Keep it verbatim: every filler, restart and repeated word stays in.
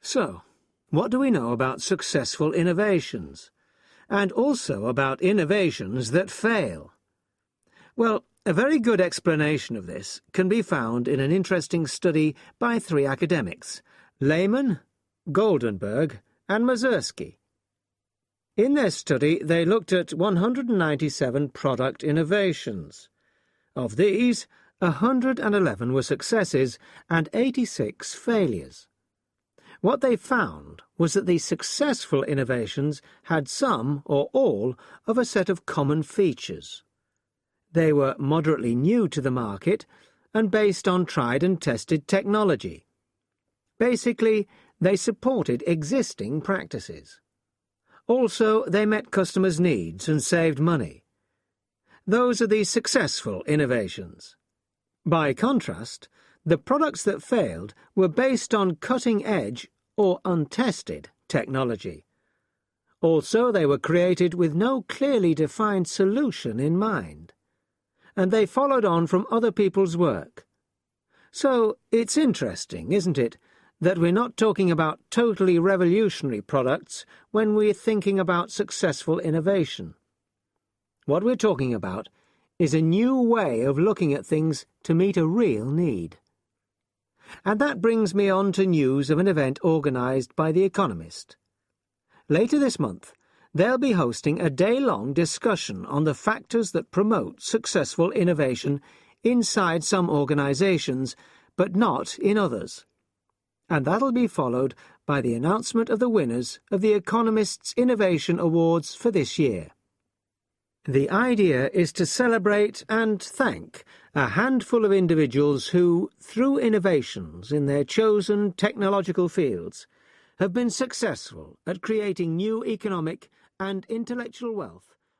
So, what do we know about successful innovations? And also about innovations that fail? Well, a very good explanation of this can be found in an interesting study by three academics, Lehman, Goldenberg, and Mazursky. In their study, they looked at one hundred ninety-seven product innovations. Of these, one hundred eleven were successes and eighty-six failures. What they found was that the successful innovations had some or all of a set of common features. They were moderately new to the market and based on tried and tested technology. Basically, they supported existing practices. Also, they met customers' needs and saved money. Those are the successful innovations. By contrast, the products that failed were based on cutting-edge or untested technology. Also, they were created with no clearly defined solution in mind, and they followed on from other people's work. So, it's interesting, isn't it, that we're not talking about totally revolutionary products when we're thinking about successful innovation. What we're talking about is a new way of looking at things to meet a real need. And that brings me on to news of an event organised by The Economist. Later this month, they'll be hosting a day-long discussion on the factors that promote successful innovation inside some organisations, but not in others. And that'll be followed by the announcement of the winners of The Economist's Innovation Awards for this year. The idea is to celebrate and thank a handful of individuals who, through innovations in their chosen technological fields, have been successful at creating new economic and intellectual wealth